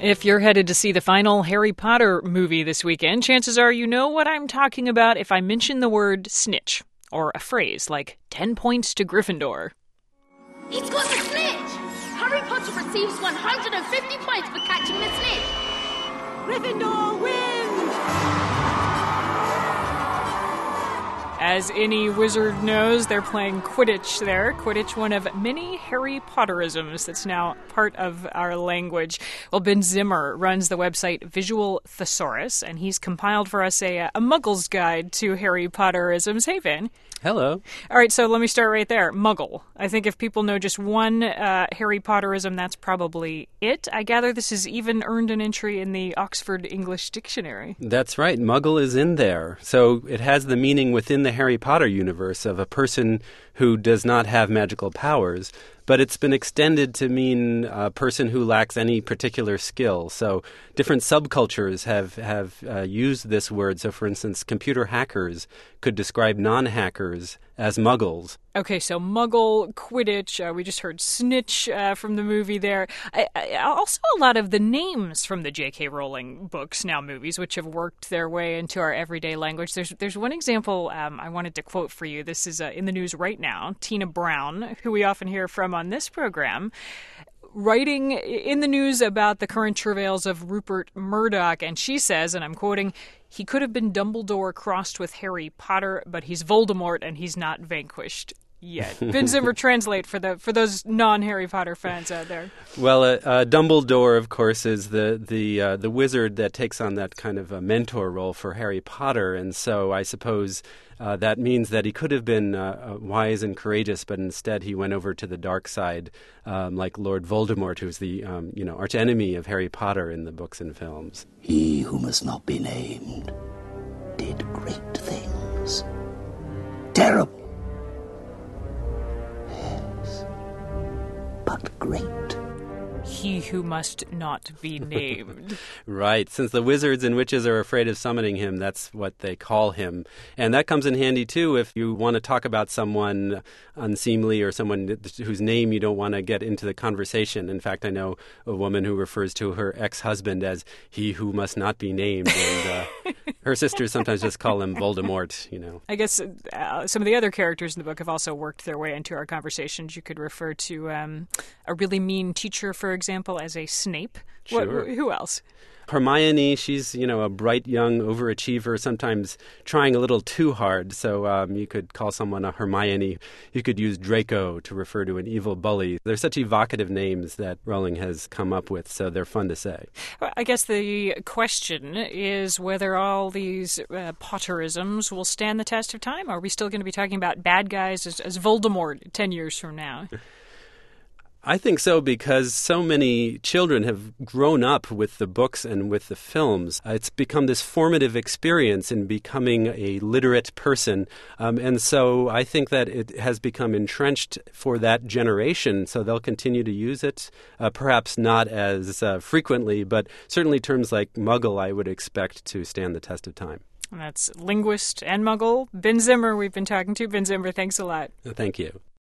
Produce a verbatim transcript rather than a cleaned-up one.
If you're headed to see the final Harry Potter movie this weekend, chances are you know what I'm talking about if I mention the word snitch, or a phrase like ten points to Gryffindor. He's got the snitch! Harry Potter receives one hundred fifty points for catching the snitch! Gryffindor wins! As any wizard knows, they're playing Quidditch there. Quidditch, one of many Harry Potterisms that's now part of our language. Well, Ben Zimmer runs the website Visual Thesaurus, and he's compiled for us a, a Muggle's Guide to Harry Potterisms. Hey, Ben. Hello. All right, so let me start right there. Muggle. I think if people know just one uh, Harry Potterism, that's probably it. I gather this has even earned an entry in the Oxford English Dictionary. That's right. Muggle is in there. So it has the meaning within the Harry Potter universe of a person who does not have magical powers, but it's been extended to mean a person who lacks any particular skill. So different subcultures have, have uh, used this word. So, for instance, computer hackers could describe non-hackers as muggles. Okay, so Muggle, Quidditch, uh, we just heard Snitch uh, from the movie there. I, I, also a lot of the names from the J K. Rowling books, now movies, which have worked their way into our everyday language. There's there's one example um, I wanted to quote for you. This is uh, in the news right now. Tina Brown, who we often hear from on this program, writing in the news about the current travails of Rupert Murdoch, and she says, and I'm quoting, "He could have been Dumbledore crossed with Harry Potter, but he's Voldemort and he's not vanquished yet." Ben Zimmer, translate for the for those non-Harry Potter fans out there. Well, uh, uh, Dumbledore, of course, is the the uh, the wizard that takes on that kind of a mentor role for Harry Potter, and so I suppose uh, that means that he could have been uh, wise and courageous, but instead he went over to the dark side, um, like Lord Voldemort, who's the um, you know archenemy of Harry Potter in the books and films. He who must not be named did great things. Terrible. But great. He who must not be named. Right. Since the wizards and witches are afraid of summoning him, that's what they call him. And that comes in handy, too, if you want to talk about someone unseemly or someone whose name you don't want to get into the conversation. In fact, I know a woman who refers to her ex-husband as he who must not be named. And uh, her sisters sometimes just call him Voldemort, you know. I guess uh, some of the other characters in the book have also worked their way into our conversations. You could refer to um, a really mean teacher, for example, as a Snape. Sure. What, who else? Hermione, she's, you know, a bright young overachiever, sometimes trying a little too hard. So um, you could call someone a Hermione. You could use Draco to refer to an evil bully. They're such evocative names that Rowling has come up with, so they're fun to say. Well, I guess the question is whether all these uh, Potterisms will stand the test of time. Are we still going to be talking about bad guys as, as Voldemort ten years from now? I think so, because so many children have grown up with the books and with the films. Uh, it's become this formative experience in becoming a literate person. Um, and so I think that it has become entrenched for that generation. So they'll continue to use it, uh, perhaps not as uh, frequently, but certainly terms like Muggle I would expect to stand the test of time. And that's linguist and Muggle Ben Zimmer we've been talking to. Ben Zimmer, thanks a lot. Thank you.